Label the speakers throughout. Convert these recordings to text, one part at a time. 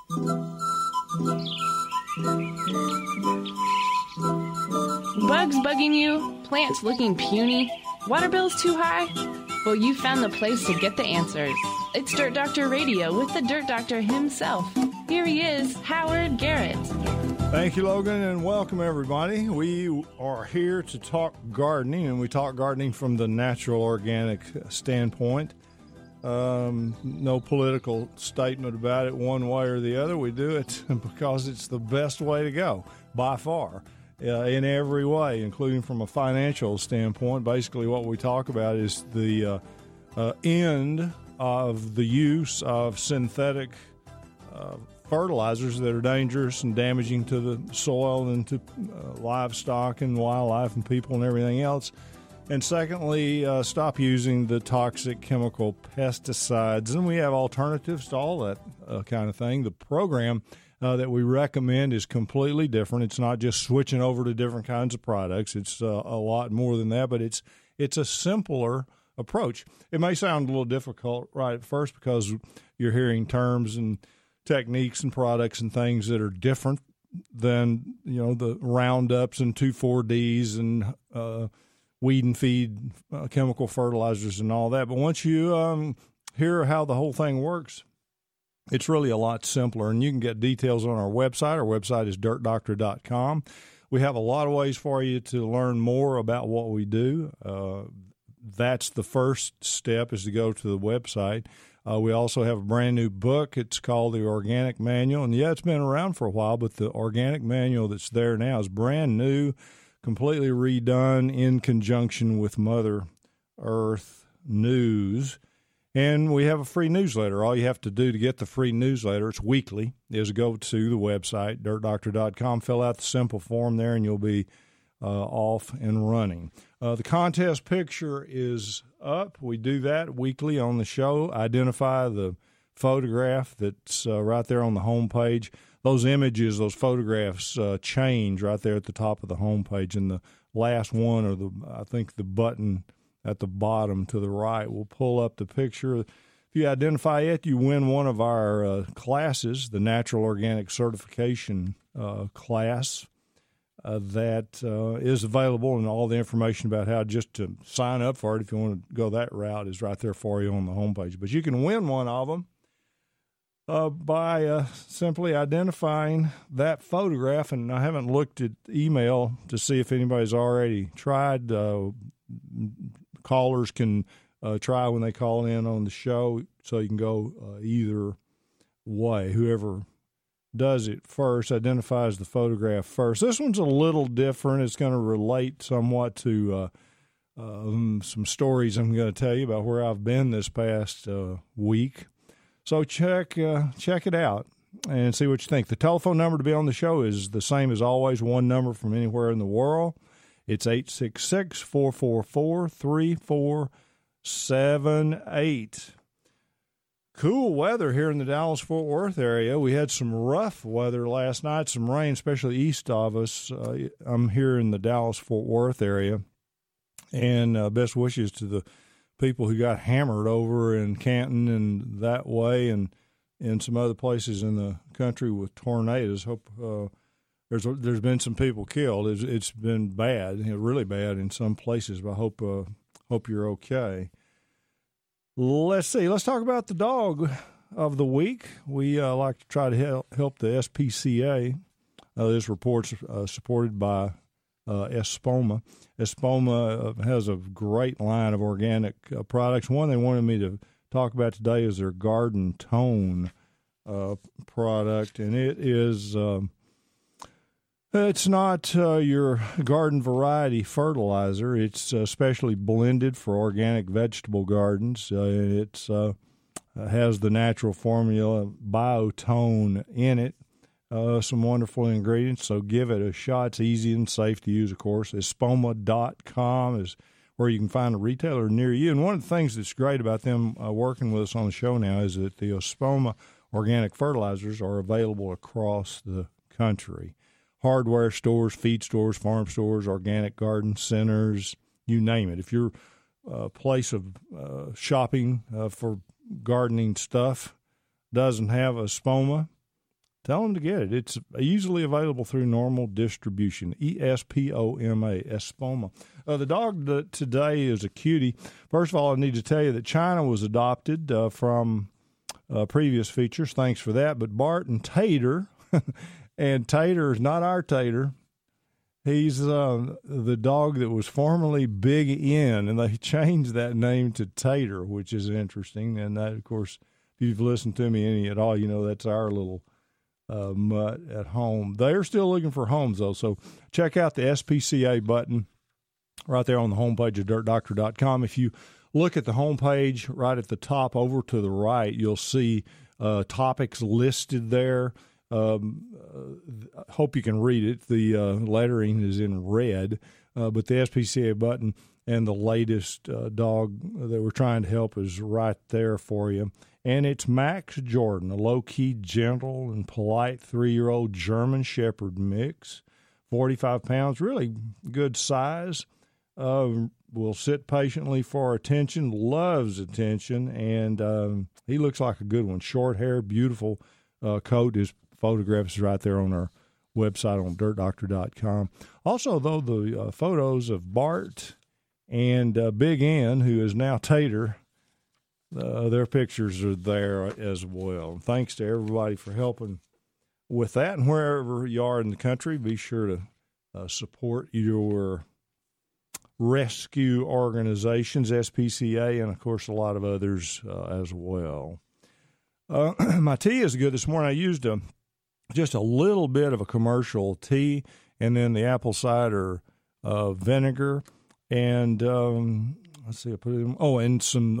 Speaker 1: Bugs bugging you? Plants looking puny? Water bills too high? Well, you found the place to get the answers. It's Dirt Doctor Radio with the Dirt Doctor himself. Here he is, Howard Garrett.
Speaker 2: Thank you, Logan, and welcome, everybody. We are here to talk gardening, and we talk gardening from the natural organic standpoint. No political statement about it one way or the other. We do it because it's the best way to go, by far, in every way, including from a financial standpoint. Basically, what we talk about is the end of the use of synthetic fertilizers that are dangerous and damaging to the soil and to livestock and wildlife and people and everything else. And secondly, stop using the toxic chemical pesticides. And we have alternatives to all that kind of thing. The program that we recommend is completely different. It's not just switching over to different kinds of products. It's a lot more than that, but it's a simpler approach. It may sound a little difficult right at first because you're hearing terms and techniques and products and things that are different than, you know, the Roundups and 2,4-Ds and weed and feed chemical fertilizers and all that. But once you hear how the whole thing works, it's really a lot simpler. And you can get details on our website. Our website is dirtdoctor.com. We have a lot of ways for you to learn more about what we do. That's the first step, is to go to the website. We also have a brand new book. It's called The Organic Manual. And yeah, it's been around for a while, but the Organic Manual that's there now is brand new, completely redone in conjunction with Mother Earth News. And we have a free newsletter. All you have to do to get the free newsletter, it's weekly, is go to the website, dirtdoctor.com, fill out the simple form there, and you'll be off and running. The contest picture is up. We do that weekly on the show. Identify the photograph that's right there on the homepage. Those images, those photographs change right there at the top of the homepage, and the last one, or I think the button at the bottom to the right, will pull up the picture. If you identify it, you win one of our classes, the Natural Organic Certification class. That is available, and all the information about how just to sign up for it, if you want to go that route, is right there for you on the homepage. But you can win one of them by simply identifying that photograph. And I haven't looked at email to see if anybody's already tried. Callers can try when they call in on the show, so you can go either way. Whoever does it first identifies the photograph first. This one's a little different. It's going to relate somewhat to some stories I'm going to tell you about where I've been this past week. So check it out and see what you think. The telephone number to be on the show is the same as always, one number from anywhere in the world. It's 866-444-3478. Cool weather here in the Dallas-Fort Worth area. We had some rough weather last night, some rain, especially east of us. I'm here in the Dallas-Fort Worth area, and best wishes to the people who got hammered over in Canton and that way, and in some other places in the country with tornadoes. Hope there's been some people killed. It's been bad, really bad in some places, but I hope you're okay. Let's see. Let's talk about the dog of the week. We like to try to help the SPCA. This report's supported by Espoma. Espoma has a great line of organic products. One they wanted me to talk about today is their Garden Tone product, and it is it's not your garden variety fertilizer. It's specially blended for organic vegetable gardens. It has the natural formula Biotone in it. Some wonderful ingredients, so give it a shot. It's easy and safe to use, of course. Espoma.com is where you can find a retailer near you. And one of the things that's great about them working with us on the show now is that the Espoma organic fertilizers are available across the country. Hardware stores, feed stores, farm stores, organic garden centers, you name it. If your place of shopping for gardening stuff doesn't have Espoma, tell them to get it. It's easily available through normal distribution. ESPOMA, Espoma. The dog today is a cutie. First of all, I need to tell you that China was adopted from previous features. Thanks for that. But Bart and Tater, and Tater is not our Tater. He's the dog that was formerly Big N, and they changed that name to Tater, which is interesting. And that, of course, if you've listened to me any at all, you know that's our little mutt at home. They're still looking for homes, though, so check out the SPCA button right there on the homepage of dirtdoctor.com. If you look at the homepage right at the top over to the right, you'll see topics listed there. Hope you can read it. The lettering is in red, but the SPCA button and the latest dog that we're trying to help is right there for you. And it's Max Jordan, a low-key, gentle, and polite 3-year-old German Shepherd mix, 45 pounds, really good size. Will sit patiently for attention, loves attention, and he looks like a good one. Short hair, beautiful coat. His photograph is right there on our website on dirtdoctor.com. Also, though, the photos of Bart and Big N, who is now Tater, their pictures are there as well. Thanks to everybody for helping with that. And wherever you are in the country, be sure to support your rescue organizations, SPCA, and, of course, a lot of others as well. My tea is good this morning. I used just a little bit of a commercial tea and then the apple cider vinegar. And let's see, I put it in, and some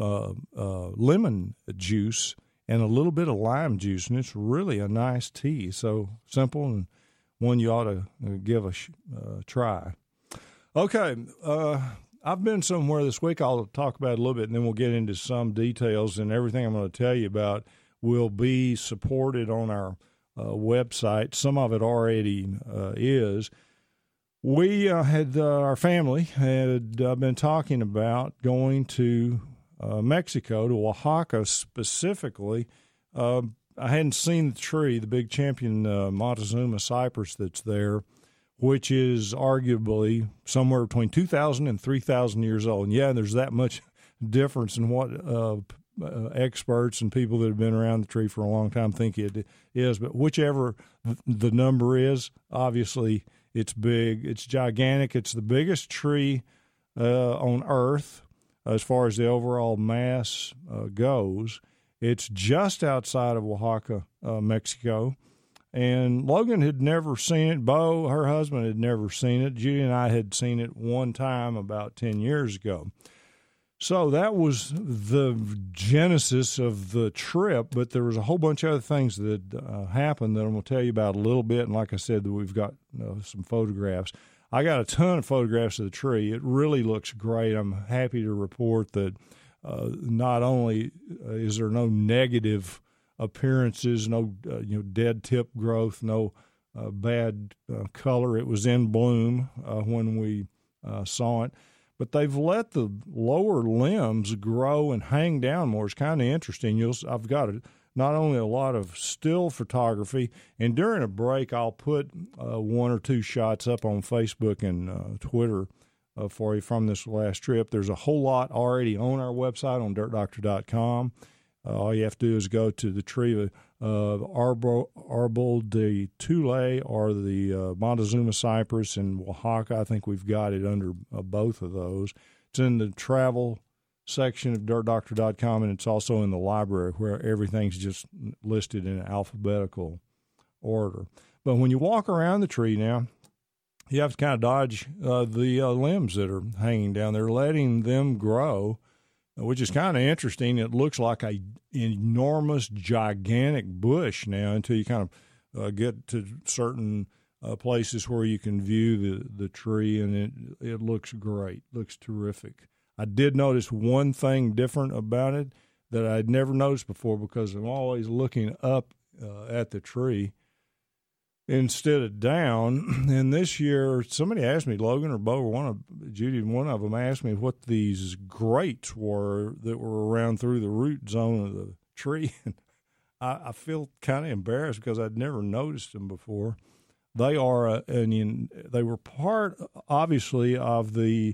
Speaker 2: lemon juice and a little bit of lime juice. And it's really a nice tea. So simple and one you ought to give a try. Okay, I've been somewhere this week. I'll talk about it a little bit, and then we'll get into some details. And everything I'm going to tell you about will be supported on our website. Some of it already is. We had our family had been talking about going to Mexico, to Oaxaca specifically. I hadn't seen the tree, the big champion Montezuma cypress that's there, which is arguably somewhere between 2,000 and 3,000 years old. And, yeah, there's that much difference in what experts and people that have been around the tree for a long time think it is. But whichever the number is, obviously it's big. It's gigantic. It's the biggest tree on Earth as far as the overall mass goes. It's just outside of Oaxaca, Mexico. And Logan had never seen it. Bo, her husband, had never seen it. Judy and I had seen it one time about 10 years ago. So that was the genesis of the trip, but there was a whole bunch of other things that happened that I'm going to tell you about a little bit. And like I said, we've got some photographs. I got a ton of photographs of the tree. It really looks great. I'm happy to report that not only is there no negative appearances, no dead tip growth, no bad color. It was in bloom when we saw it. But they've let the lower limbs grow and hang down more. It's kind of interesting. I've got not only a lot of still photography, and during a break I'll put one or two shots up on Facebook and Twitter for you from this last trip. There's a whole lot already on our website on dirtdoctor.com. All you have to do is go to the tree of Arbol de Tule or the Montezuma cypress in Oaxaca. I think we've got it under both of those. It's in the travel section of dirtdoctor.com, and it's also in the library where everything's just listed in alphabetical order. But when you walk around the tree now, you have to kind of dodge the limbs that are hanging down. They're letting them grow, which is kind of interesting. It looks like a enormous, gigantic bush now until you kind of get to certain places where you can view the tree, and it looks great, looks terrific. I did notice one thing different about it that I'd never noticed before because I'm always looking up at the tree instead of down. And this year, somebody asked me, Logan or Bo, or Judy, one of them asked me what these grates were that were around through the root zone of the tree. And I feel kind of embarrassed because I'd never noticed them before. They are they were part, obviously, of the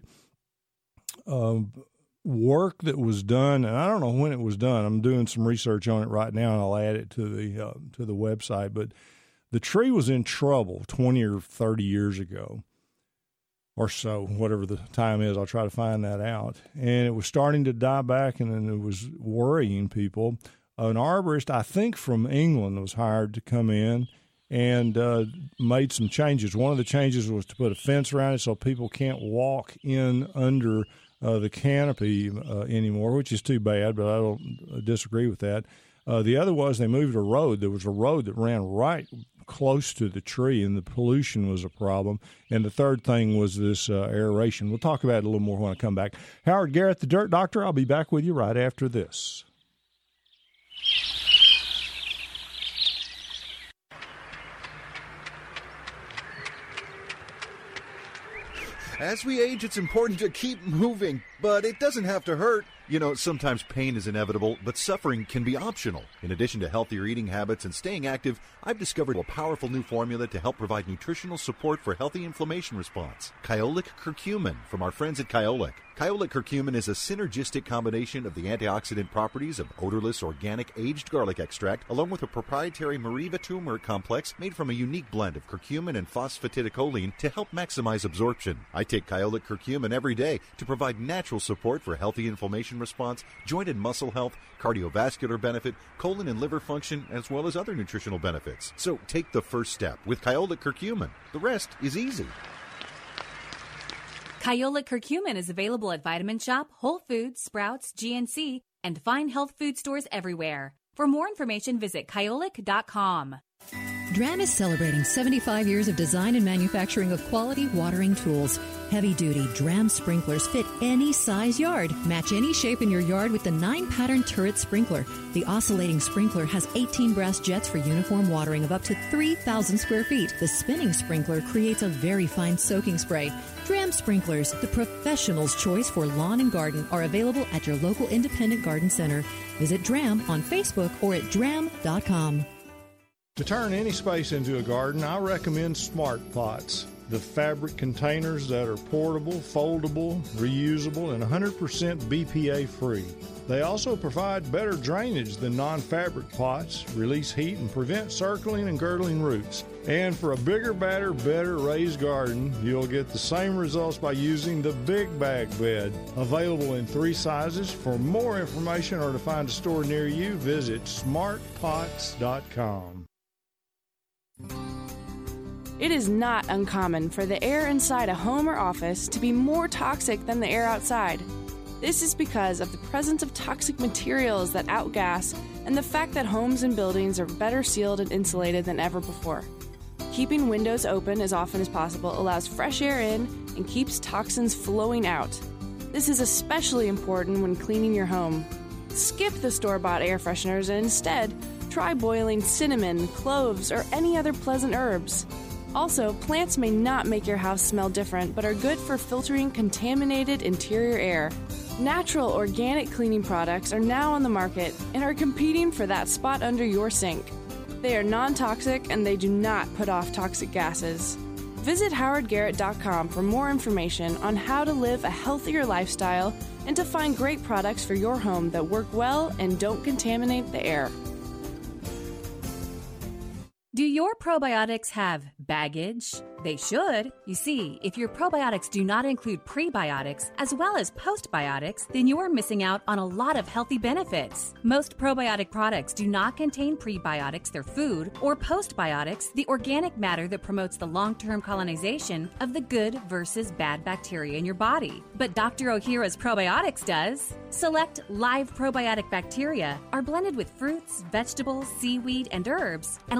Speaker 2: work that was done, and I don't know when it was done. I'm doing some research on it right now, and I'll add it to the website. But the tree was in trouble 20 or 30 years ago, or so, whatever the time is. I'll try to find that out. And it was starting to die back, and it was worrying people. An arborist, I think from England, was hired to come in and made some changes. One of the changes was to put a fence around it so people can't walk in under the canopy anymore, which is too bad, but I don't disagree with that. The other was they moved a road. There was a road that ran right close to the tree, and the pollution was a problem. And the third thing was this aeration. We'll talk about it a little more when I come back. Howard Garrett, the Dirt Doctor. I'll be back with you right after this.
Speaker 3: As we age, it's important to keep moving, but it doesn't have to hurt. You know, sometimes pain is inevitable, but suffering can be optional. In addition to healthier eating habits and staying active, I've discovered a powerful new formula to help provide nutritional support for healthy inflammation response. Kyolic Curcumin from our friends at Kyolic. Kyolic Curcumin is a synergistic combination of the antioxidant properties of odorless, organic, aged garlic extract, along with a proprietary Mariva turmeric complex made from a unique blend of curcumin and phosphatidylcholine to help maximize absorption. I take Kyolic Curcumin every day to provide natural support for healthy inflammation response, joint and muscle health, cardiovascular benefit, colon and liver function, as well as other nutritional benefits. So take the first step with Kyolic Curcumin. The rest is easy.
Speaker 4: Kyolic Curcumin is available at Vitamin Shop, Whole Foods, Sprouts, GNC, and fine health food stores everywhere. For more information, visit kyolic.com.
Speaker 5: Dram is celebrating 75 years of design and manufacturing of quality watering tools. Heavy-duty Dram sprinklers fit any size yard. Match any shape in your yard with the 9-pattern turret sprinkler. The oscillating sprinkler has 18 brass jets for uniform watering of up to 3,000 square feet. The spinning sprinkler creates a very fine soaking spray. Dram sprinklers, the professional's choice for lawn and garden, are available at your local independent garden center. Visit Dram on Facebook or at dram.com.
Speaker 2: To turn any space into a garden, I recommend Smart Pots, the fabric containers that are portable, foldable, reusable, and 100% BPA free. They also provide better drainage than non-fabric pots, release heat, and prevent circling and girdling roots. And for a bigger, better raised garden, you'll get the same results by using the Big Bag Bed. Available in 3 sizes. For more information or to find a store near you, visit smartpots.com.
Speaker 1: It is not uncommon for the air inside a home or office to be more toxic than the air outside. This is because of the presence of toxic materials that outgas and the fact that homes and buildings are better sealed and insulated than ever before. Keeping windows open as often as possible allows fresh air in and keeps toxins flowing out. This is especially important when cleaning your home. Skip the store-bought air fresheners and instead try boiling cinnamon, cloves, or any other pleasant herbs. Also, plants may not make your house smell different, but are good for filtering contaminated interior air. Natural organic cleaning products are now on the market and are competing for that spot under your sink. They are non-toxic and they do not put off toxic gases. Visit howardgarrett.com for more information on how to live a healthier lifestyle and to find great products for your home that work well and don't contaminate the air.
Speaker 4: Do your probiotics have baggage? They should. You see, if your probiotics do not include prebiotics as well as postbiotics, then you're missing out on a lot of healthy benefits. Most probiotic products do not contain prebiotics, their food, or postbiotics, the organic matter that promotes the long-term colonization of the good versus bad bacteria in your body. But Dr. Ohhira's probiotics does. Select live probiotic bacteria are blended with fruits, vegetables, seaweed, and herbs and allowed to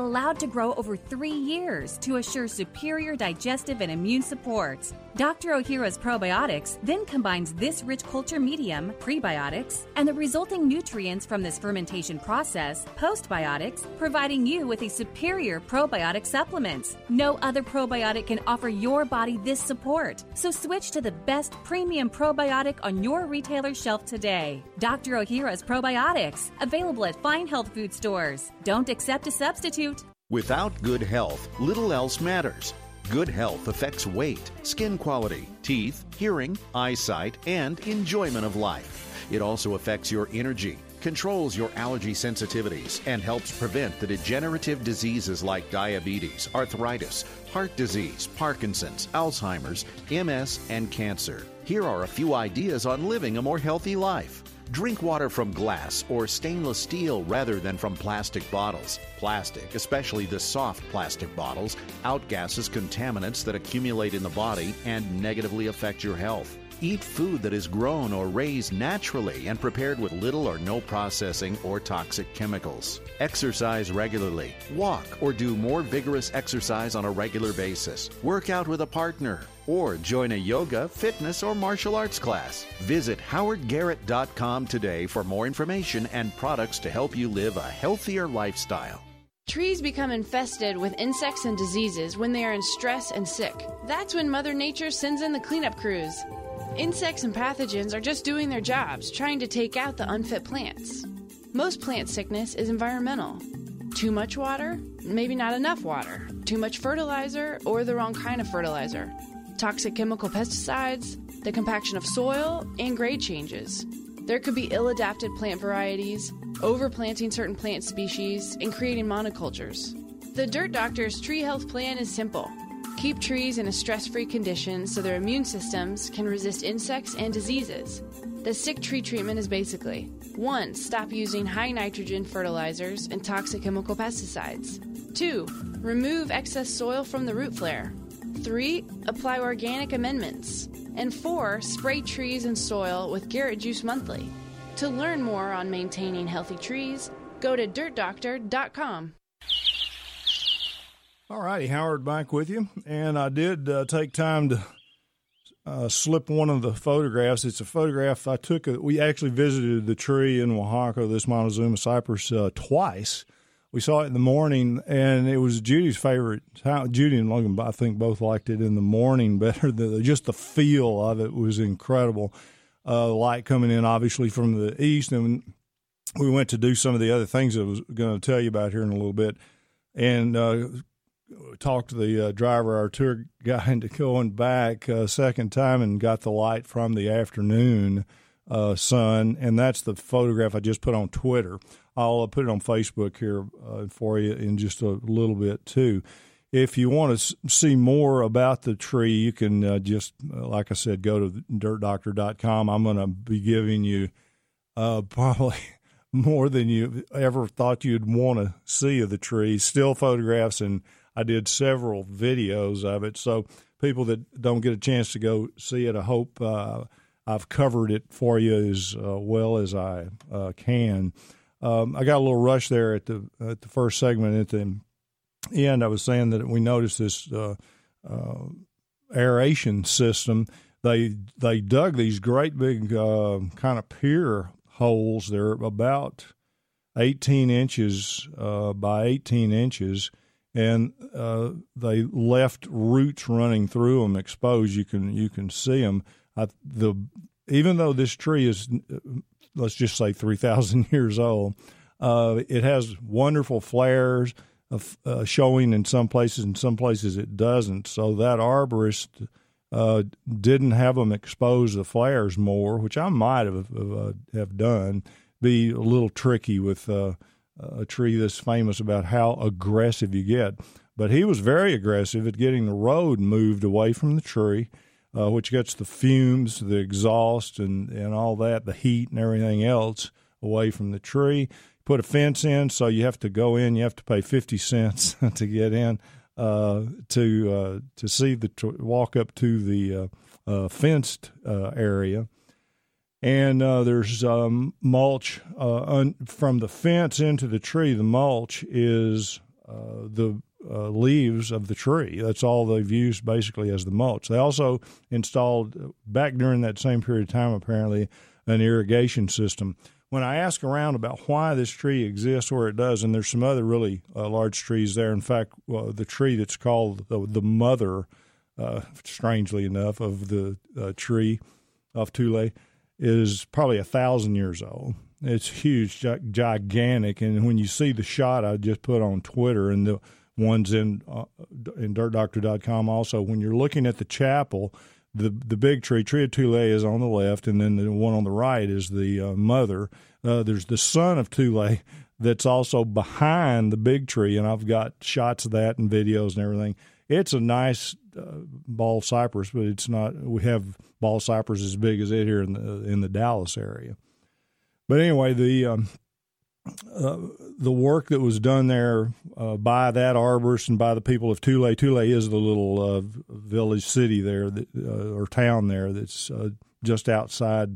Speaker 4: to grow over 3 years to assure superior digestive and immune support. Dr. Ohhira's probiotics then combines this rich culture medium, prebiotics, and the resulting nutrients from this fermentation process, postbiotics, providing you with a superior probiotic supplement. No other probiotic can offer your body this support, so switch to the best premium probiotic on your retailer shelf today. Dr. Ohhira's probiotics, available at fine health food stores. Don't accept a substitute.
Speaker 6: Without good health, little else matters. Good health affects weight, skin quality, teeth, hearing, eyesight, and enjoyment of life. It also affects your energy, controls your allergy sensitivities, and helps prevent the degenerative diseases like diabetes, arthritis, heart disease, Parkinson's, Alzheimer's, MS, and cancer. Here are a few ideas on living a more healthy life. Drink water from glass or stainless steel rather than from plastic bottles. Plastic, especially the soft plastic bottles, outgasses contaminants that accumulate in the body and negatively affect your health. Eat food that is grown or raised naturally and prepared with little or no processing or toxic chemicals. Exercise regularly. Walk or do more vigorous exercise on a regular basis. Work out with a partner. Or join a yoga, fitness, or martial arts class. Visit howardgarrett.com today for more information and products to help you live a healthier lifestyle.
Speaker 1: Trees become infested with insects and diseases when they are in stress and sick. That's when Mother Nature sends in the cleanup crews. Insects and pathogens are just doing their jobs, trying to take out the unfit plants. Most plant sickness is environmental. Too much water, maybe not enough water. Too much fertilizer or the wrong kind of fertilizer. Toxic chemical pesticides, the compaction of soil, and grade changes. There could be ill-adapted plant varieties, overplanting certain plant species, and creating monocultures. The Dirt Doctor's tree health plan is simple. Keep trees in a stress-free condition so their immune systems can resist insects and diseases. The sick tree treatment is basically 1. Stop using high nitrogen fertilizers and toxic chemical pesticides. 2. Remove excess soil from the root flare. 3. Apply organic amendments. And 4. Spray trees and soil with Garrett Juice Monthly. To learn more on maintaining healthy trees, go to dirtdoctor.com.
Speaker 2: All righty, Howard back with you. And I did take time to slip one of the photographs. It's a photograph I took. We actually visited the tree in Oaxaca, this Montezuma cypress, twice. We saw it in the morning, and it was Judy's favorite. Judy and Logan, I think, both liked it in the morning better. Just the feel of it was incredible. Light coming in, obviously, from the east. And we went to do some of the other things I was going to tell you about here in a little bit. And talked to the driver, our tour guide, into going back a second time and got the light from the afternoon sun. And that's the photograph I just put on Twitter. I'll put it on Facebook here for you in just a little bit, too. If you want to see more about the tree, you can just, like I said, go to dirtdoctor.com. I'm going to be giving you probably more than you ever thought you'd want to see of the tree, still photographs, and I did several videos of it. So people that don't get a chance to go see it, I hope I've covered it for you as well as I can. I got a little rush there at the first segment. At the end, I was saying that we noticed this aeration system. They dug these great big kind of pier holes. They're about 18 inches by 18 inches, and they left roots running through them exposed. You can see them. Even though this tree is, let's just say, 3,000 years old, it has wonderful flares showing in some places it doesn't. So that arborist didn't have them expose the flares more, which I might have done. Be a little tricky with a tree that's famous about how aggressive you get. But he was very aggressive at getting the road moved away from the tree, which gets the fumes, the exhaust, and all that, the heat and everything else away from the tree. Put a fence in, so you have to go in. You have to pay 50 cents to get in to see walk up to the fenced area. And there's mulch from the fence into the tree. The mulch is the leaves of the tree. That's all they've used basically as the mulch. They also installed, back during that same period of time apparently, an irrigation system. When I ask around about why this tree exists where it does, and there's some other really large trees there. In fact, the tree that's called the mother, strangely enough, of the tree of Thule is probably 1,000 years old. It's huge, gigantic, and when you see the shot I just put on Twitter and the ones in DirtDoctor.com also, when you're looking at the chapel, the big tree of Thule is on the left, and then the one on the right is the mother. There's the son of Thule that's also behind the big tree, and I've got shots of that and videos and everything. It's a nice ball cypress, but it's not. We have ball cypress as big as it here in the Dallas area. But anyway, the work that was done there by that arborist and by the people of Thule. Thule is the little village city there, or town there, that's just outside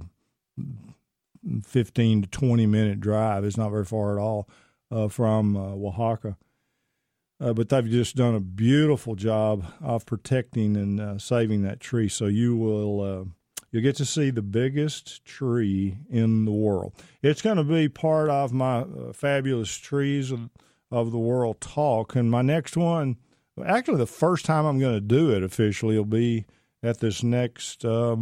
Speaker 2: 15 to 20-minute drive. It's not very far at all from Oaxaca. But they've just done a beautiful job of protecting and saving that tree. So you'll get to see the biggest tree in the world. It's going to be part of my Fabulous Trees of the World talk. And my next one, actually the first time I'm going to do it officially, will be at this next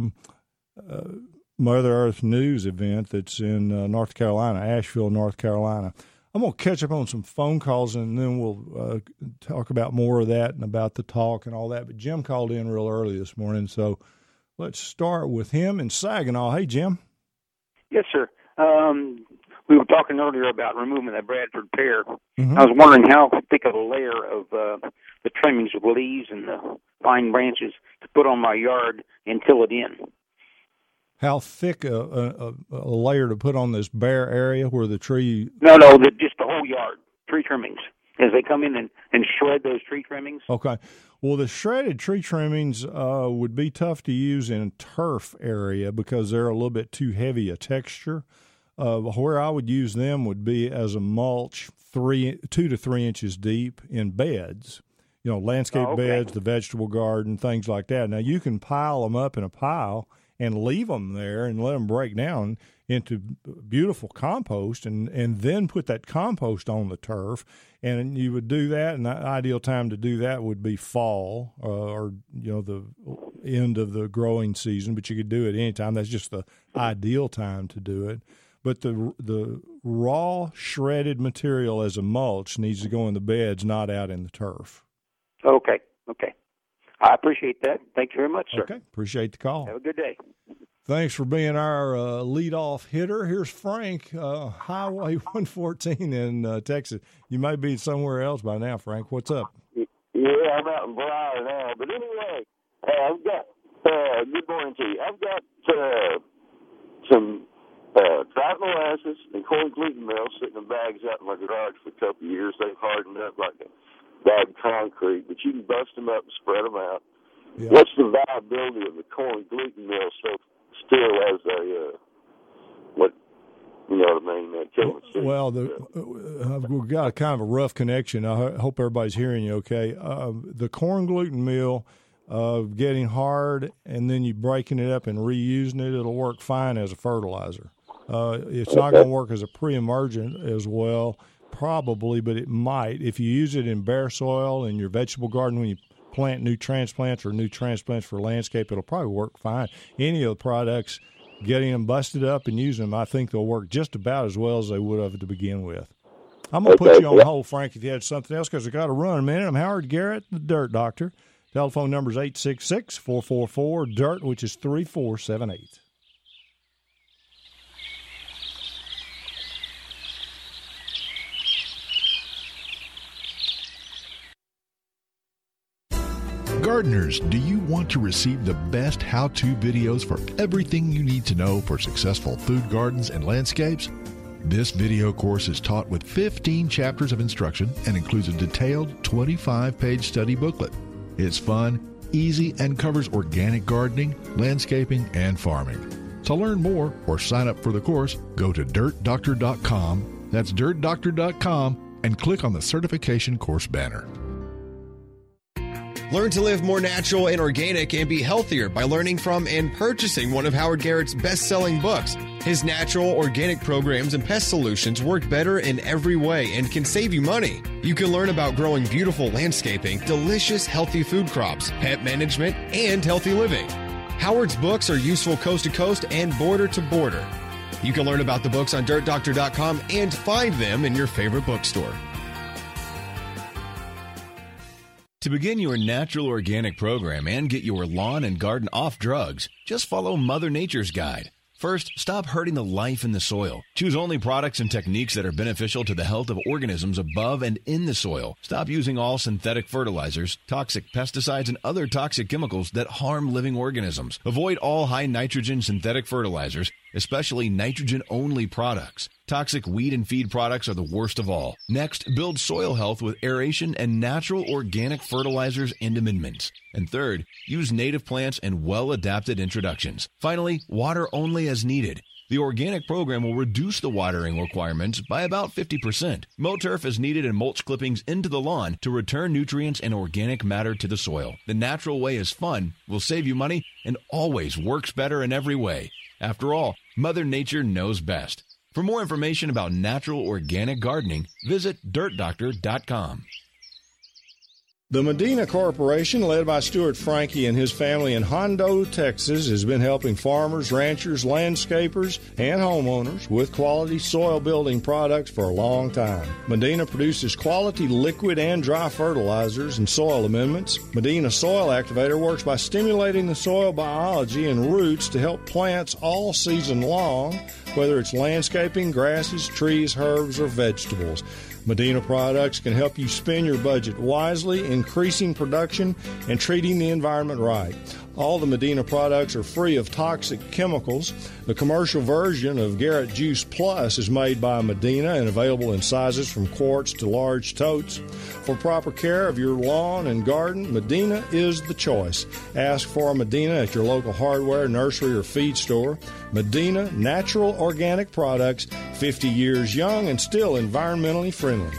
Speaker 2: Mother Earth News event that's in North Carolina, Asheville, North Carolina. I'm going to catch up on some phone calls, and then we'll talk about more of that and about the talk and all that. But Jim called in real early this morning, so let's start with him in Saginaw. Hey, Jim.
Speaker 7: Yes, sir. We were talking earlier about removing that Bradford pear. Mm-hmm. I was wondering how thick of a layer of the trimmings with leaves and the fine branches to put on my yard and till it in.
Speaker 2: How thick a layer to put on this bare area where the tree...
Speaker 7: No, just the whole yard, tree trimmings, as they come in and shred those tree trimmings.
Speaker 2: Okay. Well, the shredded tree trimmings would be tough to use in a turf area because they're a little bit too heavy a texture. Where I would use them would be as a mulch 2 to 3 inches deep in beds, landscape beds, the vegetable garden, things like that. Now, you can pile them up in a pile and leave them there and let them break down into beautiful compost and then put that compost on the turf. And you would do that, and the ideal time to do that would be fall or the end of the growing season, but you could do it anytime. That's just the ideal time to do it. But the raw shredded material as a mulch needs to go in the beds, not out in the turf. Okay.
Speaker 7: I appreciate that. Thank you very much, sir.
Speaker 2: Okay, appreciate the call.
Speaker 7: Have a good day.
Speaker 2: Thanks for being our leadoff hitter. Here's Frank, Highway 114 in Texas. You may be somewhere else by now, Frank. What's up?
Speaker 8: Yeah, I'm out in Briar now. But anyway, I've got, good morning to you. I've got some dried molasses and corn gluten meal sitting in bags out in my garage for a couple of years. They've hardened up like a bad concrete, but you can bust them up and spread them out. Yeah. What's the viability of the corn gluten meal still as
Speaker 2: Well, we've got a kind of a rough connection. I hope everybody's hearing you okay. The corn gluten meal, getting hard and then you breaking it up and reusing it, it'll work fine as a fertilizer. It's not going to work as a pre-emergent as well, probably, but it might. If you use it in bare soil in your vegetable garden when you plant new transplants or new transplants for landscape, it'll probably work fine. Any of the products, getting them busted up and using them, I think they'll work just about as well as they would have to begin with. I'm going to put you on hold, Frank, if you had something else, because I got to run a minute. I'm Howard Garrett, the Dirt Doctor. Telephone number is 866-444-DIRT, which is 3478.
Speaker 9: Gardeners, do you want to receive the best how-to videos for everything you need to know for successful food gardens and landscapes? This video course is taught with 15 chapters of instruction and includes a detailed 25-page study booklet. It's fun, easy, and covers organic gardening, landscaping, and farming. To learn more or sign up for the course, go to DirtDoctor.com. That's DirtDoctor.com, and click on the certification course banner.
Speaker 10: Learn to live more natural and organic and be healthier by learning from and purchasing one of Howard Garrett's best-selling books. His natural, organic programs and pest solutions work better in every way and can save you money. You can learn about growing beautiful landscaping, delicious, healthy food crops, pet management, and healthy living. Howard's books are useful coast to coast and border to border. You can learn about the books on DirtDoctor.com and find them in your favorite bookstore.
Speaker 11: To begin your natural organic program and get your lawn and garden off drugs, just follow Mother Nature's guide. First, stop hurting the life in the soil. Choose only products and techniques that are beneficial to the health of organisms above and in the soil. Stop using all synthetic fertilizers, toxic pesticides, and other toxic chemicals that harm living organisms. Avoid all high nitrogen synthetic fertilizers, especially nitrogen-only products. Toxic weed and feed products are the worst of all. Next, build soil health with aeration and natural organic fertilizers and amendments. And third, use native plants and well-adapted introductions. Finally, water only as needed. The organic program will reduce the watering requirements by about 50%. Mow turf is needed and mulch clippings into the lawn to return nutrients and organic matter to the soil. The natural way is fun, will save you money, and always works better in every way. After all, Mother Nature knows best. For more information about natural organic gardening, visit DirtDoctor.com.
Speaker 2: The Medina Corporation, led by Stuart Frankie and his family in Hondo, Texas, has been helping farmers, ranchers, landscapers, and homeowners with quality soil building products for a long time. Medina produces quality liquid and dry fertilizers and soil amendments. Medina Soil Activator works by stimulating the soil biology and roots to help plants all season long, whether it's landscaping, grasses, trees, herbs, or vegetables. Medina products can help you spend your budget wisely, increasing production and treating the environment right. All the Medina products are free of toxic chemicals. The commercial version of Garrett Juice Plus is made by Medina and available in sizes from quarts to large totes. For proper care of your lawn and garden, Medina is the choice. Ask for Medina at your local hardware, nursery, or feed store. Medina Natural Organic Products, 50 years young and still environmentally friendly.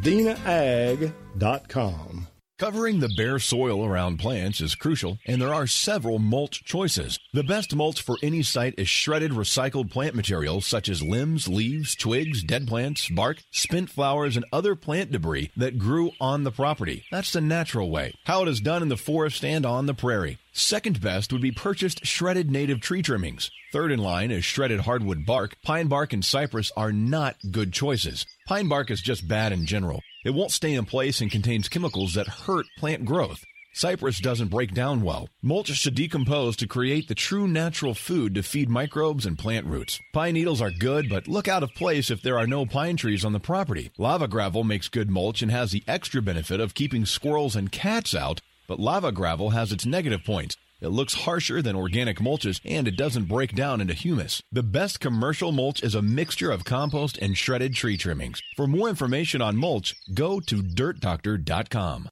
Speaker 2: MedinaAg.com.
Speaker 11: Covering the bare soil around plants is crucial, and there are several mulch choices. The best mulch for any site is shredded recycled plant materials such as limbs, leaves, twigs, dead plants, bark, spent flowers, and other plant debris that grew on the property. That's the natural way, how it is done in the forest and on the prairie. Second best would be purchased shredded native tree trimmings. Third in line is shredded hardwood bark. Pine bark and cypress are not good choices. Pine bark is just bad in general. It won't stay in place and contains chemicals that hurt plant growth. Cypress doesn't break down well. Mulch should decompose to create the true natural food to feed microbes and plant roots. Pine needles are good, but look out of place if there are no pine trees on the property. Lava gravel makes good mulch and has the extra benefit of keeping squirrels and cats out, but lava gravel has its negative points. It looks harsher than organic mulches, and it doesn't break down into humus. The best commercial mulch is a mixture of compost and shredded tree trimmings. For more information on mulch, go to DirtDoctor.com.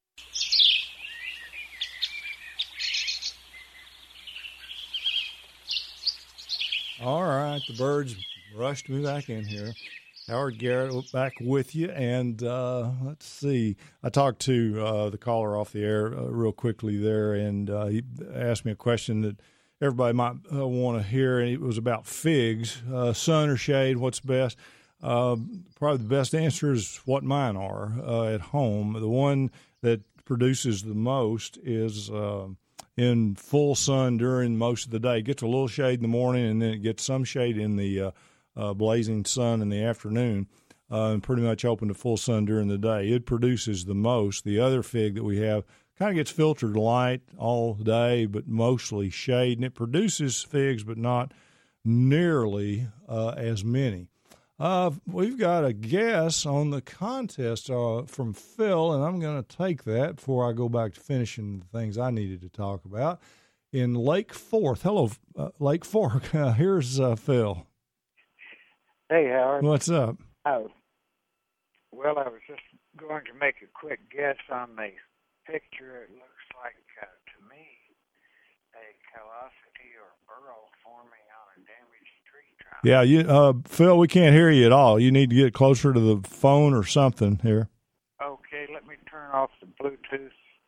Speaker 2: All right, the birds rushed me back in here. Howard Garrett back with you, and let's see. I talked to the caller off the air real quickly there, and he asked me a question that everybody might want to hear, and it was about figs. Sun or shade, what's best? Probably the best answer is what mine are at home. The one that produces the most is in full sun during most of the day. It gets a little shade in the morning, and then it gets some shade in the blazing sun in the afternoon, and pretty much open to full sun during the day. It produces the most. The other fig that we have kind of gets filtered light all day, but mostly shade, and it produces figs, but not nearly as many. We've got a guess on the contest from Phil, and I'm going to take that before I go back to finishing the things I needed to talk about. In Lake Fork. Hello, Lake Fork. Here's Phil.
Speaker 12: Hey, Howard.
Speaker 2: What's up?
Speaker 12: Oh, well, I was just going to make a quick guess on the picture. It looks like, to me, a callosity or burrow forming on a damaged tree trunk.
Speaker 2: Yeah, Phil, we can't hear you at all. You need to get closer to the phone or something here.
Speaker 12: Okay, let me turn off the Bluetooth.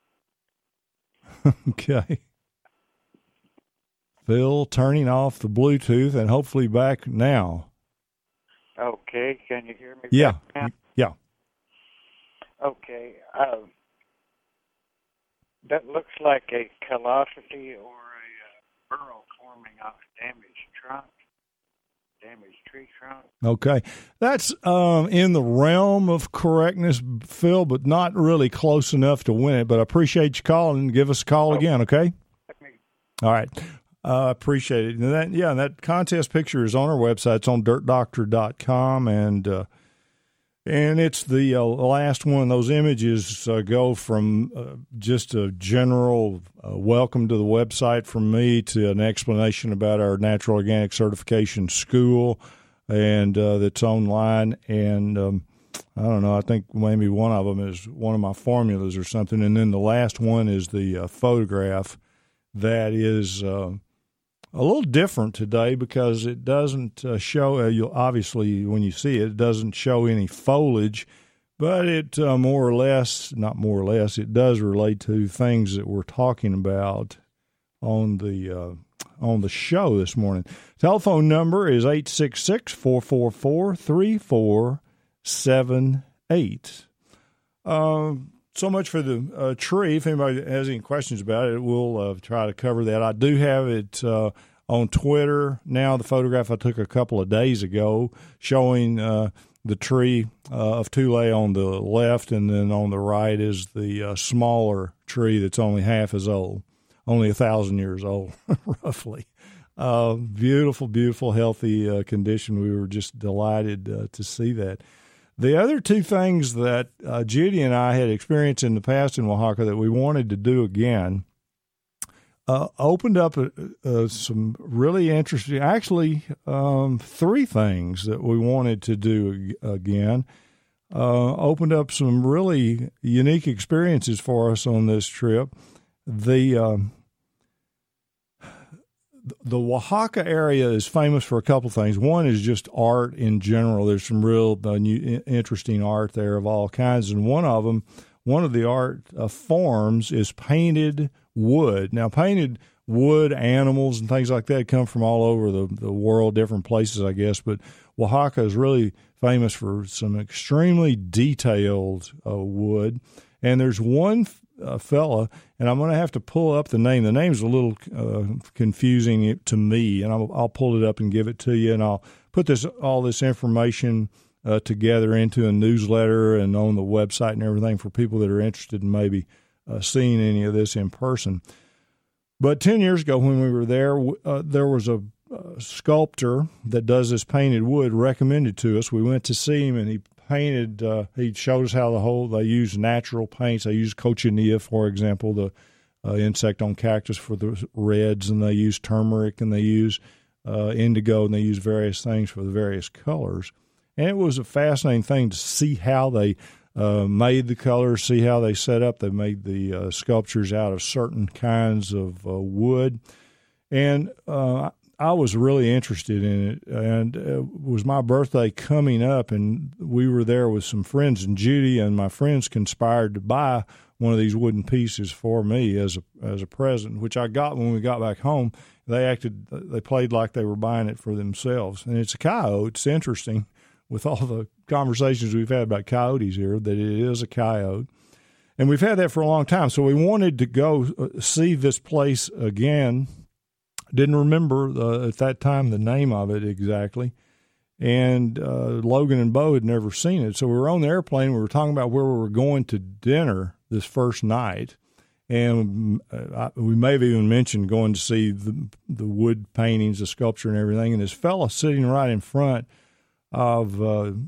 Speaker 2: Okay. Phil, turning off the Bluetooth and hopefully back now.
Speaker 12: Okay, can you hear me?
Speaker 2: Yeah,
Speaker 12: now?
Speaker 2: yeah.
Speaker 12: Okay, that looks like a callosity or a burrow forming off a damaged tree trunk.
Speaker 2: Okay. That's in the realm of correctness, Phil, but not really close enough to win it. But I appreciate you calling. Give us a call again, okay? All right. Appreciate it. And that contest picture is on our website. It's on dirtdoctor.com, and it's the last one. Those images go from just a general welcome to the website from me to an explanation about our natural organic certification school, and that's online. And I don't know, I think maybe one of them is one of my formulas or something. And then the last one is the photograph that is a little different today because it doesn't show, you'll obviously when you see it, it doesn't show any foliage, but it it does relate to things that we're talking about on the show this morning. Telephone number is 866-444-3478. So much for the tree. If anybody has any questions about it, we'll try to cover that. I do have it on Twitter now, the photograph I took a couple of days ago showing the tree of Thule on the left, and then on the right is the smaller tree that's only half as old, only 1,000 years old, roughly. Beautiful, beautiful, healthy condition. We were just delighted to see that. The other two things that Judy and I had experienced in the past in Oaxaca that we wanted to do again opened up some really interesting, actually three things that we wanted to do again. Opened up some really unique experiences for us on this trip. The Oaxaca area is famous for a couple things. One is just art in general. There's some real interesting art there of all kinds, and one of the art forms is painted wood. Now, painted wood, animals, and things like that come from all over the world, different places, I guess, but Oaxaca is really famous for some extremely detailed wood, and there's one fella, and I'm going to have to pull up the name. The name's a little confusing to me, and I'll pull it up and give it to you, and I'll put all this information together into a newsletter and on the website and everything for people that are interested in maybe seeing any of this in person. But 10 years ago when we were there, there was a sculptor that does this painted wood recommended to us. We went to see him, and he painted, he showed us how they use natural paints. They use cochineal, for example, the insect on cactus for the reds, and they use turmeric, and they use indigo, and they use various things for the various colors. And it was a fascinating thing to see how they made the colors, see how they set up. They made the sculptures out of certain kinds of wood. And I was really interested in it, and it was my birthday coming up, and we were there with some friends, and Judy and my friends conspired to buy one of these wooden pieces for me as a present, which I got when we got back home. They played like they were buying it for themselves, and it's a coyote. It's interesting with all the conversations we've had about coyotes here that it is a coyote, and we've had that for a long time. So we wanted to go see this place again. Didn't remember at that time the name of it exactly, and Logan and Bo had never seen it. So we were on the airplane. We were talking about where we were going to dinner this first night, and we may have even mentioned going to see the wood paintings, the sculpture, and everything. And this fella sitting right in front of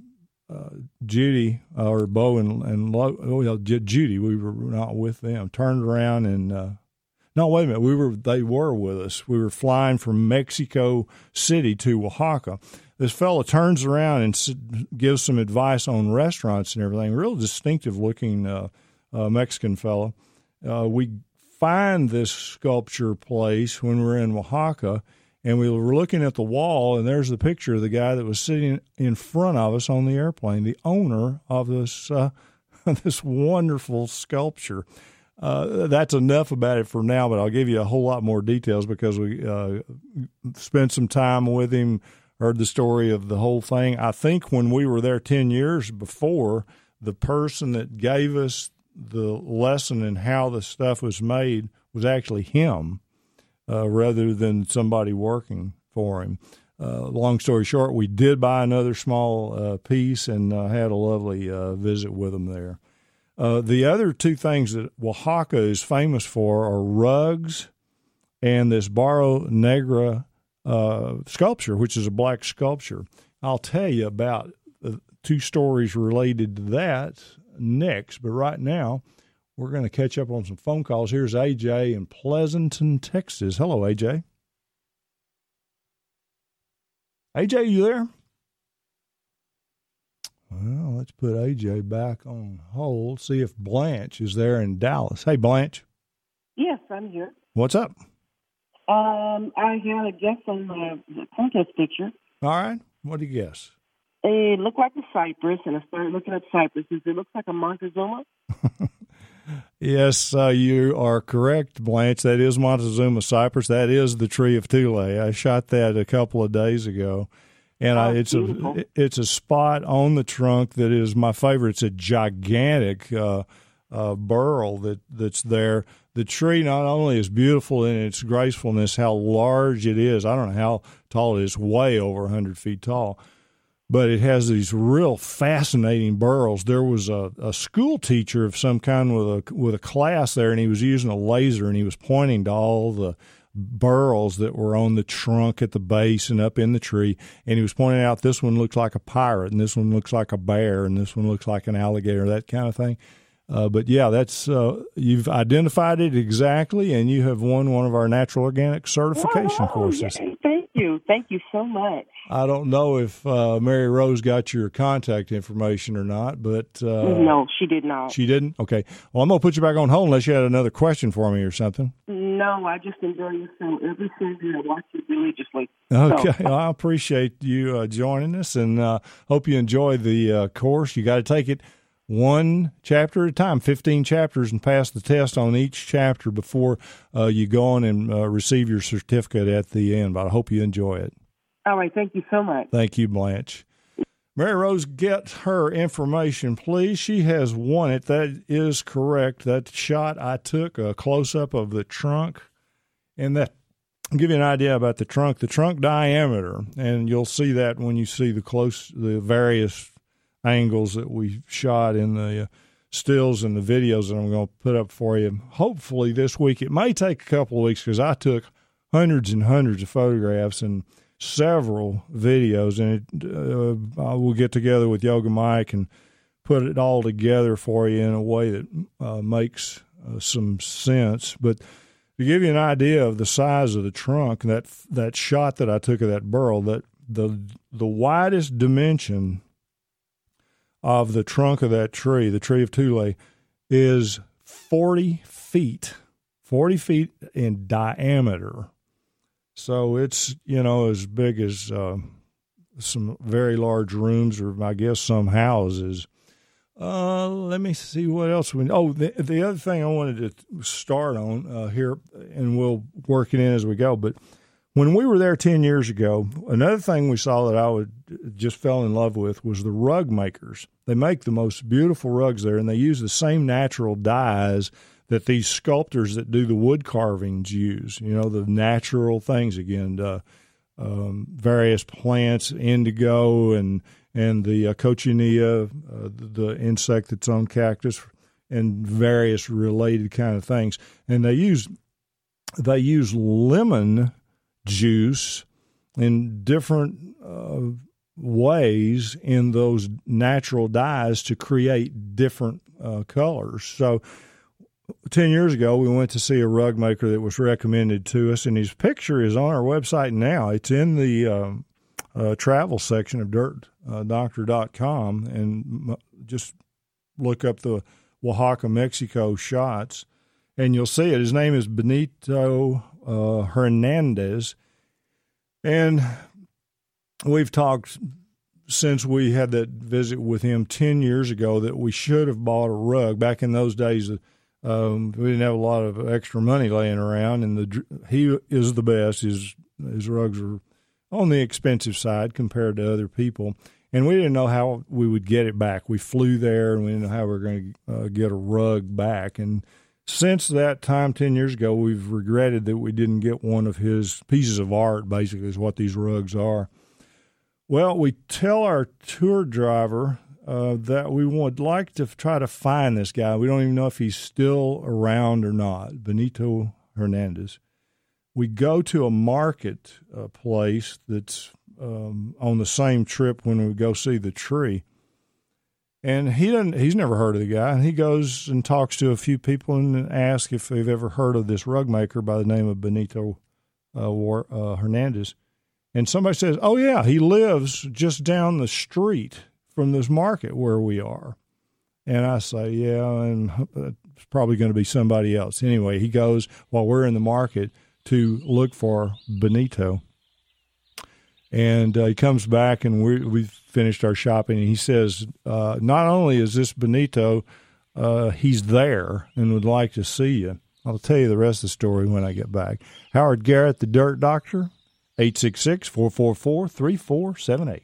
Speaker 2: Judy or Bo and Judy, we were not with them. Turned around and. No, wait a minute. They were with us. We were flying from Mexico City to Oaxaca. This fellow turns around and gives some advice on restaurants and everything. Real distinctive-looking Mexican fellow. We find this sculpture place when we're in Oaxaca, And we were looking at the wall, and there's the picture of the guy that was sitting in front of us on the airplane, the owner of this this wonderful sculpture. That's enough about it for now, but I'll give you a whole lot more details because we spent some time with him, heard the story of the whole thing. I think when we were there 10 years before, the person that gave us the lesson in how the stuff was made was actually him. Rather than somebody working for him. Long story short, we did buy another small piece and had a lovely visit with him there. The other two things that Oaxaca is famous for are rugs and this Barro Negra sculpture, which is a black sculpture. I'll tell you about two stories related to that next, but right now, we're going to catch up on some phone calls. Here's AJ in Pleasanton, Texas. Hello, AJ. AJ, you there? Well, let's put AJ back on hold, see if Blanche is there in Dallas. Hey, Blanche.
Speaker 13: Yes, I'm here.
Speaker 2: What's up?
Speaker 13: I had a guess on the contest picture.
Speaker 2: All right. What do you guess?
Speaker 13: It looked like a cypress, and I started looking at cypresses. It looks like a Montezuma.
Speaker 2: Yes, you are correct, Blanche. That is Montezuma cypress. That is the tree of Thule. I shot that a couple of days ago, and it's a spot on the trunk that is my favorite. It's a gigantic burl that's there. The tree not only is beautiful in its gracefulness, how large it is. I don't know how tall it is. Way over 100 feet tall. But it has these real fascinating burls. There was a school teacher of some kind with a class there, and he was using a laser, and he was pointing to all the burls that were on the trunk at the base and up in the tree, and he was pointing out this one looks like a pirate, and this one looks like a bear, and this one looks like an alligator, that kind of thing. But yeah, that's you've identified it exactly, and you have won one of our natural organic certification courses.
Speaker 13: Yeah, thank you so much.
Speaker 2: I don't know if Mary Rose got your contact information or not, but
Speaker 13: no, she did not.
Speaker 2: She didn't? Okay. Well, I'm going to put you back on hold unless you had another question for me or something.
Speaker 13: No, I just enjoy your show every Sunday. I watch it religiously.
Speaker 2: Okay. Well, I appreciate you joining us, and hope you enjoy the course. You got to take it one chapter at a time, 15 chapters, and pass the test on each chapter before you go on and receive your certificate at the end. But I hope you enjoy it.
Speaker 13: All right. Thank you so much.
Speaker 2: Thank you, Blanche. Mary Rose, get her information, please. She has won it. That is correct. That shot I took, a close-up of the trunk, and that I'll give you an idea about the trunk diameter, and you'll see that when you see the various angles that we shot in the stills and the videos that I'm going to put up for you. Hopefully this week. It may take a couple of weeks because I took hundreds and hundreds of photographs and several videos, and I will get together with Yoga Mike and put it all together for you in a way that makes some sense. But to give you an idea of the size of the trunk, that shot that I took of that burl, that the widest dimension of the trunk of that tree, the tree of Thule, is 40 feet in diameter. So it's, as big as some very large rooms, or I guess some houses. Let me see what else the other thing I wanted to start on here, and we'll work it in as we go, but when we were there 10 years ago, another thing we saw that I just fell in love with was the rug makers. They make the most beautiful rugs there, and they use the same natural dyes that these sculptors that do the wood carvings use, the natural things, again, various plants, indigo and the cochineal, the insect that's on cactus, and various related kind of things. And they use lemon juice in different ways in those natural dyes to create different colors. So 10 years ago, we went to see a rug maker that was recommended to us, and his picture is on our website now. It's in the travel section of dirtdoctor.com, and just look up the Oaxaca, Mexico shots, and you'll see it. His name is Benito Hernandez. And we've talked since we had that visit with him 10 years ago that we should have bought a rug. Back in those days, we didn't have a lot of extra money laying around, and he is the best. His rugs are on the expensive side compared to other people, and we didn't know how we would get it back. We flew there, and we didn't know how we were going to get a rug back. And since that time, 10 years ago, we've regretted that we didn't get one of his pieces of art, basically, is what these rugs are. Well, we tell our tour driver that we would like to try to find this guy. We don't even know if he's still around or not, Benito Hernandez. We go to a market place that's on the same trip when we go see the tree. And he's never heard of the guy. And he goes and talks to a few people and asks if they've ever heard of this rug maker by the name of Benito Hernandez. And somebody says, oh, yeah, he lives just down the street from this market where we are. And I say, yeah, and it's probably going to be somebody else. Anyway, he goes while we're in the market to look for Benito. And he comes back, and we've finished our shopping, and he says, not only is this Benito, he's there and would like to see you. I'll tell you the rest of the story when I get back. Howard Garrett, the Dirt Doctor, 866-444-3478.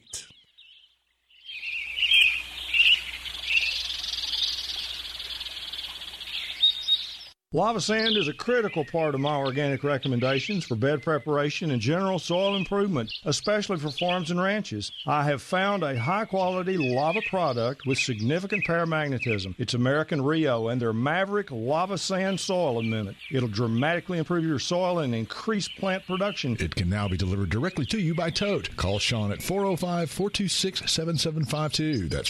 Speaker 2: Lava sand is a critical part of my organic recommendations for bed preparation and general soil improvement, especially for farms and ranches. I have found a high-quality lava product with significant paramagnetism. It's American Rio and their Maverick Lava Sand Soil Amendment. It'll dramatically improve your soil and increase plant production.
Speaker 9: It can now be delivered directly to you by tote. Call Sean at 405-426-7752. That's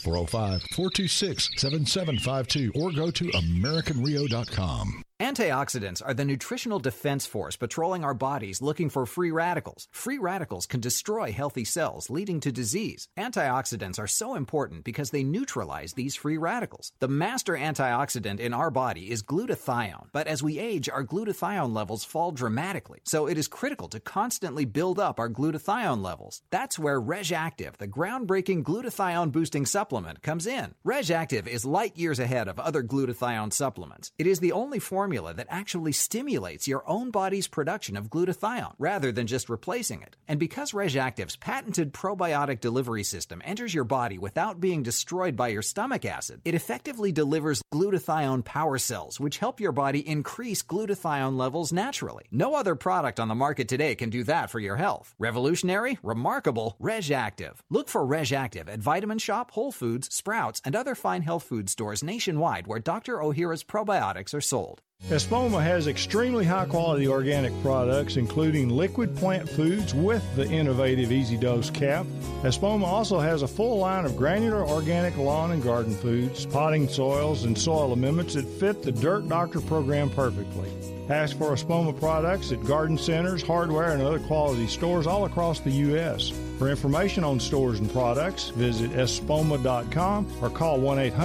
Speaker 9: 405-426-7752. Or go to AmericanRio.com.
Speaker 14: Antioxidants are the nutritional defense force patrolling our bodies looking for free radicals. Free radicals can destroy healthy cells, leading to disease. Antioxidants are so important because they neutralize these free radicals. The master antioxidant in our body is glutathione, but as we age, our glutathione levels fall dramatically. So it is critical to constantly build up our glutathione levels. That's where RegActive, the groundbreaking glutathione-boosting supplement, comes in. RegActive is light years ahead of other glutathione supplements. It is the only formula that actually stimulates your own body's production of glutathione rather than just replacing it. And because RegActive's patented probiotic delivery system enters your body without being destroyed by your stomach acid, it effectively delivers glutathione power cells, which help your body increase glutathione levels naturally. No other product on the market today can do that for your health. Revolutionary, remarkable, RegActive. Look for RegActive at Vitamin Shop, Whole Foods, Sprouts, and other fine health food stores nationwide where Dr. Ohhira's probiotics are sold.
Speaker 2: Espoma has extremely high-quality organic products, including liquid plant foods with the innovative Easy Dose cap. Espoma also has a full line of granular organic lawn and garden foods, potting soils, and soil amendments that fit the Dirt Doctor program perfectly. Ask for Espoma products at garden centers, hardware, and other quality stores all across the U.S. For information on stores and products, visit espoma.com or call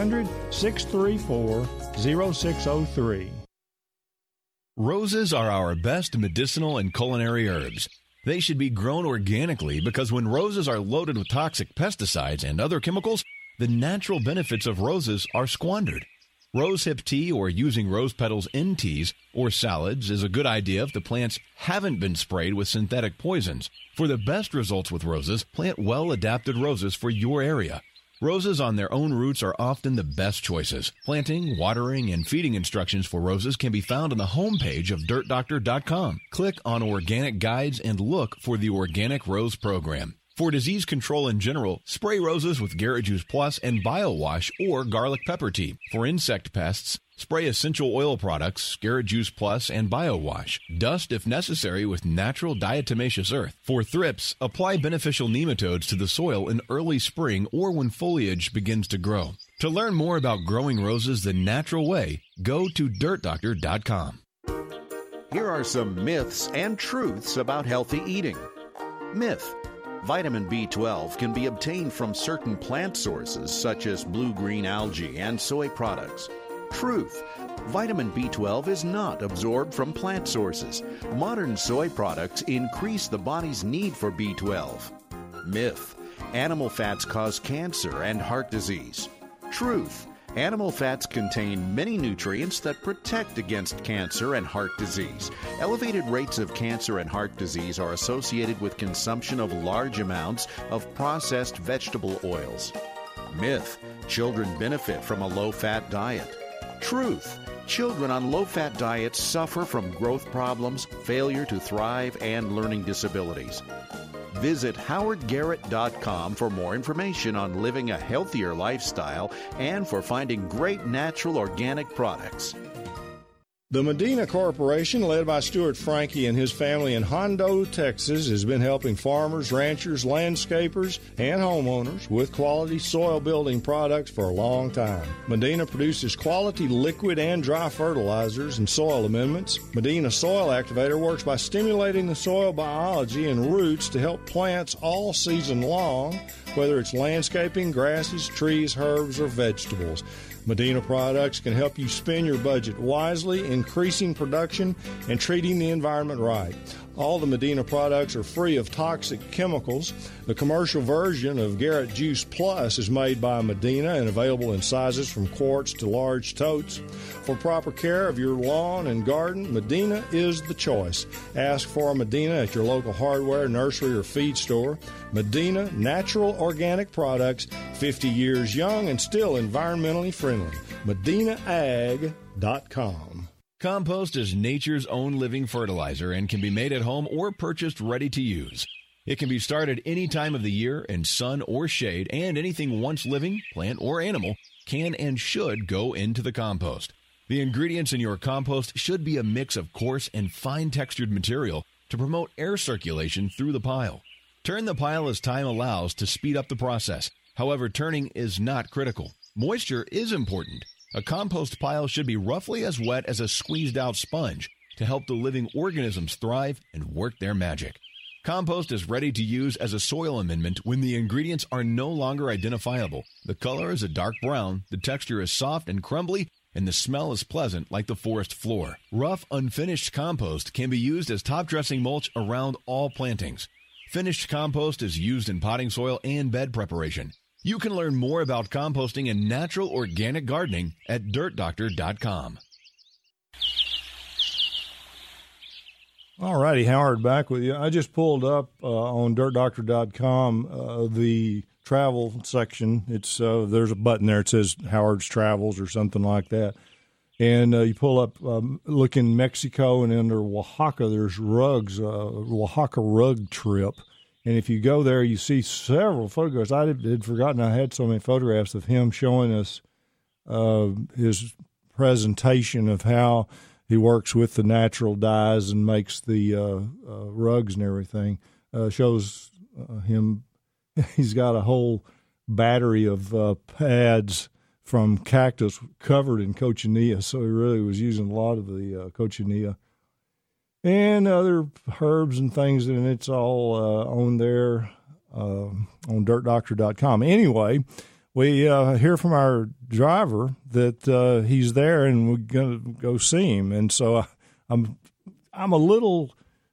Speaker 2: 1-800-634-0603.
Speaker 11: Roses are our best medicinal and culinary herbs. They should be grown organically because when roses are loaded with toxic pesticides and other chemicals, the natural benefits of roses are squandered. Rosehip tea or using rose petals in teas or salads is a good idea if the plants haven't been sprayed with synthetic poisons. For the best results with roses, plant well-adapted roses for your area. Roses on their own roots are often the best choices. Planting, watering, and feeding instructions for roses can be found on the homepage of DirtDoctor.com. Click on Organic Guides and look for the Organic Rose Program. For disease control in general, spray roses with Garrett Juice Plus and BioWash or garlic pepper tea. For insect pests, spray essential oil products, Garrett Juice Plus, and BioWash. Dust if necessary with natural diatomaceous earth. For thrips, apply beneficial nematodes to the soil in early spring or when foliage begins to grow. To learn more about growing roses the natural way, go to DirtDoctor.com.
Speaker 6: Here are some myths and truths about healthy eating. Myth: vitamin B12 can be obtained from certain plant sources such as blue-green algae and soy products. Truth: Vitamin B12 is not absorbed from plant sources. Modern soy products increase the body's need for B12. Myth: animal fats cause cancer and heart disease. Truth: animal fats contain many nutrients that protect against cancer and heart disease. Elevated rates of cancer and heart disease are associated with consumption of large amounts of processed vegetable oils. Myth: children benefit from a low-fat diet. Truth: children on low-fat diets suffer from growth problems, failure to thrive, and learning disabilities. Visit howardgarrett.com for more information on living a healthier lifestyle and for finding great natural organic products.
Speaker 2: The Medina Corporation, led by Stuart Frankie and his family in Hondo, Texas, has been helping farmers, ranchers, landscapers, and homeowners with quality soil building products for a long time. Medina produces quality liquid and dry fertilizers and soil amendments. Medina Soil Activator works by stimulating the soil biology and roots to help plants all season long, whether it's landscaping, grasses, trees, herbs, or vegetables. Medina products can help you spend your budget wisely, increasing production and treating the environment right. All the Medina products are free of toxic chemicals. The commercial version of Garrett Juice Plus is made by Medina and available in sizes from quarts to large totes. For proper care of your lawn and garden, Medina is the choice. Ask for Medina at your local hardware, nursery, or feed store. Medina Natural Organic Products, 50 years young and still environmentally friendly. MedinaAg.com.
Speaker 11: Compost is nature's own living fertilizer and can be made at home or purchased ready to use. It can be started any time of the year in sun or shade, and anything once living, plant or animal, can and should go into the compost. The ingredients in your compost should be a mix of coarse and fine-textured material to promote air circulation through the pile. Turn the pile as time allows to speed up the process. However, turning is not critical. Moisture is important. A compost pile should be roughly as wet as a squeezed-out sponge to help the living organisms thrive and work their magic. Compost is ready to use as a soil amendment when the ingredients are no longer identifiable. The color is a dark brown, the texture is soft and crumbly, and the smell is pleasant like the forest floor. Rough, unfinished compost can be used as top-dressing mulch around all plantings. Finished compost is used in potting soil and bed preparation. You can learn more about composting and natural organic gardening at dirtdoctor.com.
Speaker 2: All righty, Howard, back with you. I just pulled up on dirtdoctor.com the travel section. It's there's a button there. It says Howard's Travels or something like that. And you pull up, look in Mexico, and under Oaxaca, there's rugs, Oaxaca rug trip. And if you go there, you see several photographs. I had forgotten I had so many photographs of him showing us his presentation of how he works with the natural dyes and makes the rugs and everything. Shows him, he's got a whole battery of pads from cactus covered in cochineal, so he really was using a lot of the cochineal and other herbs and things, and it's all on there on dirtdoctor.com. Anyway, we hear from our driver that he's there, and we're going to go see him. And so I'm a little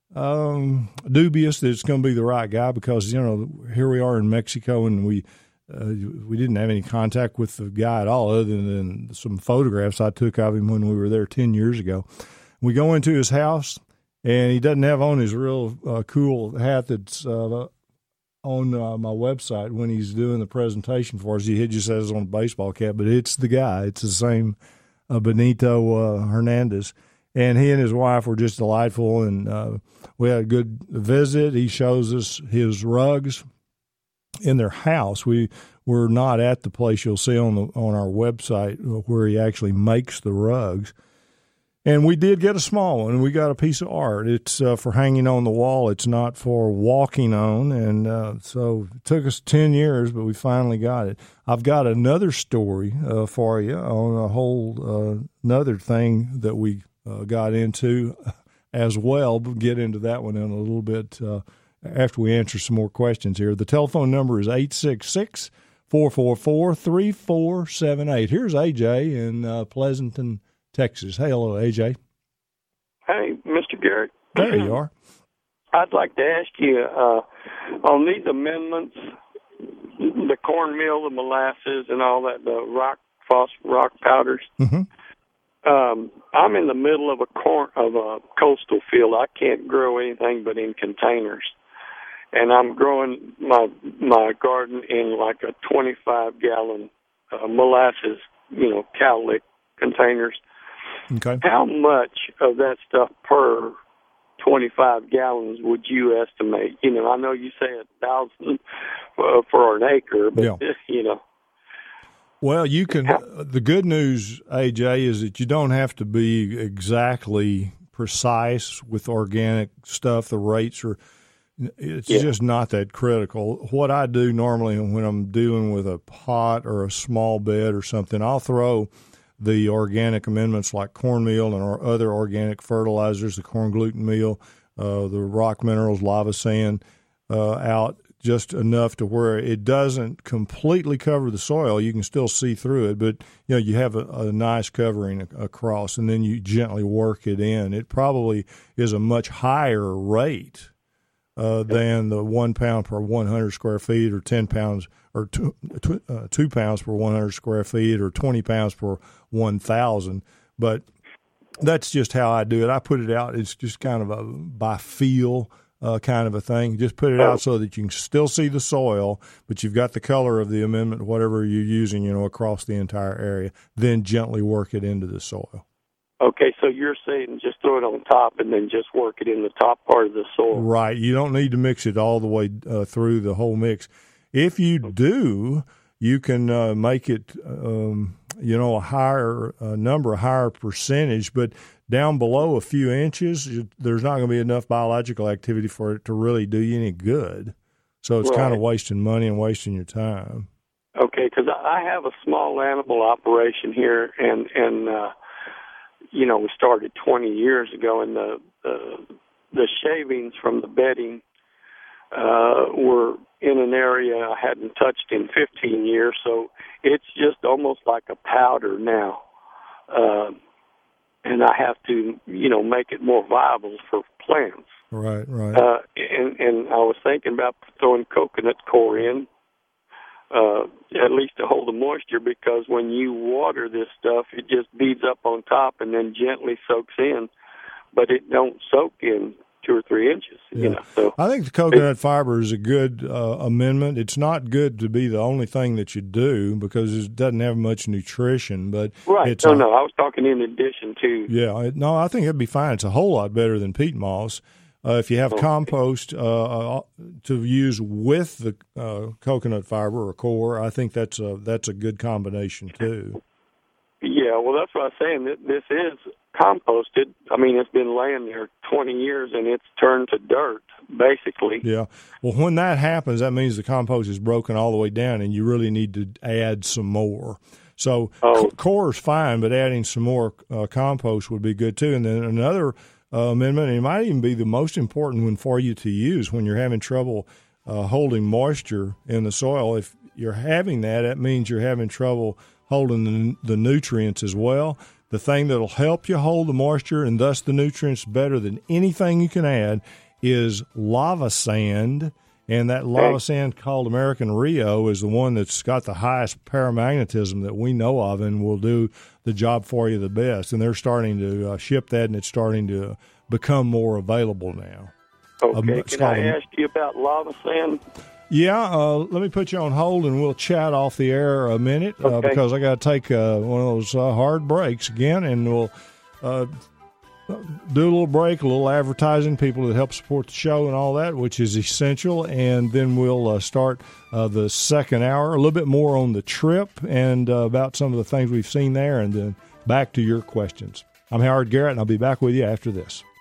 Speaker 2: dubious that it's going to be the right guy because, you know, here we are in Mexico, and we didn't have any contact with the guy at all other than some photographs I took of him when we were there 10 years ago. We go into his house, and he doesn't have on his real cool hat that's on my website when he's doing the presentation for us. He just has on a baseball cap, but it's the guy. It's the same Benito Hernandez. And he and his wife were just delightful, and we had a good visit. He shows us his rugs in their house. We were not at the place you'll see on our website where he actually makes the rugs. And we did get a small one. We got a piece of art. It's for hanging on the wall. It's not for walking on. And so it took us 10 years, but we finally got it. I've got another story for you on a whole another thing that we got into as well. We'll get into that one in a little bit after we answer some more questions here. The telephone number is 866-444-3478. Here's AJ in Pleasanton, Texas. Hey, hello, AJ.
Speaker 15: Hey, Mr. Garrett.
Speaker 2: There you are.
Speaker 15: I'd like to ask you, on these amendments, the cornmeal, the molasses, and all that, the rock powders, I'm in the middle of a coastal field. I can't grow anything but in containers. And I'm growing my garden in like a 25-gallon molasses, cowlick containers.
Speaker 2: Okay.
Speaker 15: How much of that stuff per 25 gallons would you estimate? I know you say 1,000 for an acre, but,
Speaker 2: Well, you can. The good news, AJ, is that you don't have to be exactly precise with organic stuff. The rates are, it's just not that critical. What I do normally when I'm dealing with a pot or a small bed or something, I'll throw the organic amendments like cornmeal and other organic fertilizers, the corn gluten meal, the rock minerals, lava sand, out just enough to where it doesn't completely cover the soil. You can still see through it, but you have a nice covering across, and then you gently work it in. It probably is a much higher rate than the 1 pound per 100 square feet, or 10 pounds, or 2 pounds per 100 square feet, or 20 pounds per 1,000. But that's just how I do it. I put it out. It's just kind of a by feel kind of a thing. Just put it out so that you can still see the soil, but you've got the color of the amendment, whatever you're using, across the entire area. Then gently work it into the soil.
Speaker 15: Okay, so you're saying just throw it on top and then just work it in the top part of the soil.
Speaker 2: Right. You don't need to mix it all the way through the whole mix. If you do, you can make it, a higher number, a higher percentage, but down below a few inches, there's not going to be enough biological activity for it to really do you any good. So it's kind of wasting money and wasting your time.
Speaker 15: Okay, because I have a small animal operation here, and we started 20 years ago, and the shavings from the bedding were in an area I hadn't touched in 15 years, so it's just almost like a powder now. And I have to, make it more viable for plants.
Speaker 2: Right.
Speaker 15: And I was thinking about throwing coconut coir in, at least to hold the moisture, because when you water this stuff, it just beads up on top and then gently soaks in, but it don't soak in 2 or 3 inches. So
Speaker 2: I think the coconut fiber is a good amendment. It's not good to be the only thing that you do because it doesn't have much nutrition. But
Speaker 15: right. I was talking in addition to.
Speaker 2: Yeah. No, I think it'd be fine. It's a whole lot better than peat moss. If you have compost to use with the coconut fiber or coir, I think that's a good combination too.
Speaker 15: Yeah, well, that's what I was saying. This is composted. I mean, it's been laying there 20 years, and it's turned to dirt, basically.
Speaker 2: Yeah. Well, when that happens, that means the compost is broken all the way down, and you really need to add some more. So coir is fine, but adding some more compost would be good too. And then another amendment, and it might even be the most important one for you to use when you're having trouble holding moisture in the soil. If you're having that means you're having trouble holding the nutrients as well. The thing that'll help you hold the moisture and thus the nutrients better than anything you can add is lava sand. And that lava sand called American Rio is the one that's got the highest paramagnetism that we know of and will do the job for you the best. And they're starting to ship that, and it's starting to become more available now.
Speaker 15: Okay, can I ask you about lava sand?
Speaker 2: Yeah, let me put you on hold, and we'll chat off the air a minute because I got to take one of those hard breaks again, and we'll do a little break, a little advertising, people that help support the show and all that, which is essential, and then we'll start the second hour, a little bit more on the trip and about some of the things we've seen there, and then back to your questions. I'm Howard Garrett, and I'll be back with you after this.